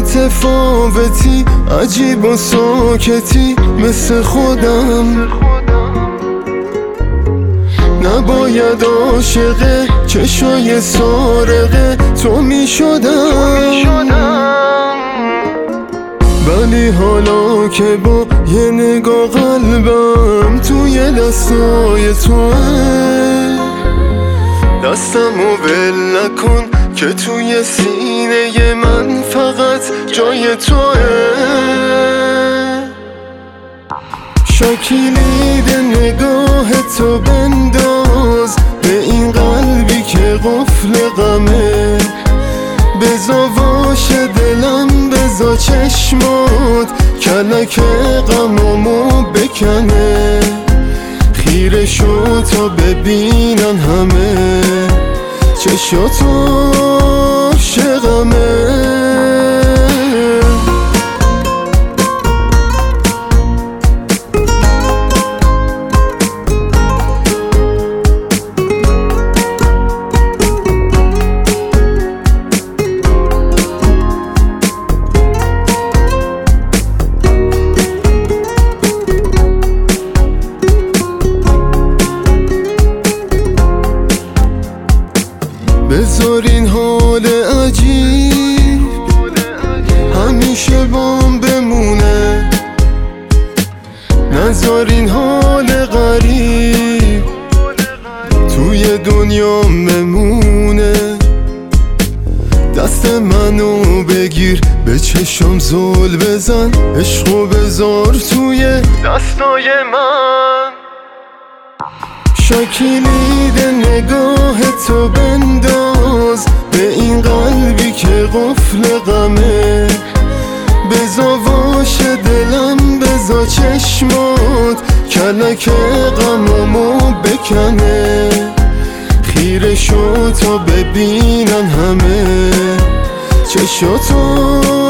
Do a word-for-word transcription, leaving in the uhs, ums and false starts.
متفاوتی، عجیب و ساکتی مثل خودم. نباید عاشق چشای سارقه تو می شدم، ولی حالا که با یه نگاه قلبم توی دستای توه، دستمو ول نکن که توی سینه من فقط جای توه. شکلید نگاه تو بنداز به این قلبی که قفل غمه، بزا واشه دلم، بزا چشمات کلک غمامو بکنه. خیره شو تا ببینن همه چشاتو عاشقمه. بذار این حال عجیب همیشه بام بمونه، نذار این حال غریب توی دنیا ممونه. دست منو بگیر به چشم زل بزن، عشقو بذار توی دستای من. شکلید نگاه تو بنداز به این قلبی که قفل غمه، بزا واشه دلم، بزا چشمات کلک غمامو بکنه. خیره شو تا ببینن همه چشاتو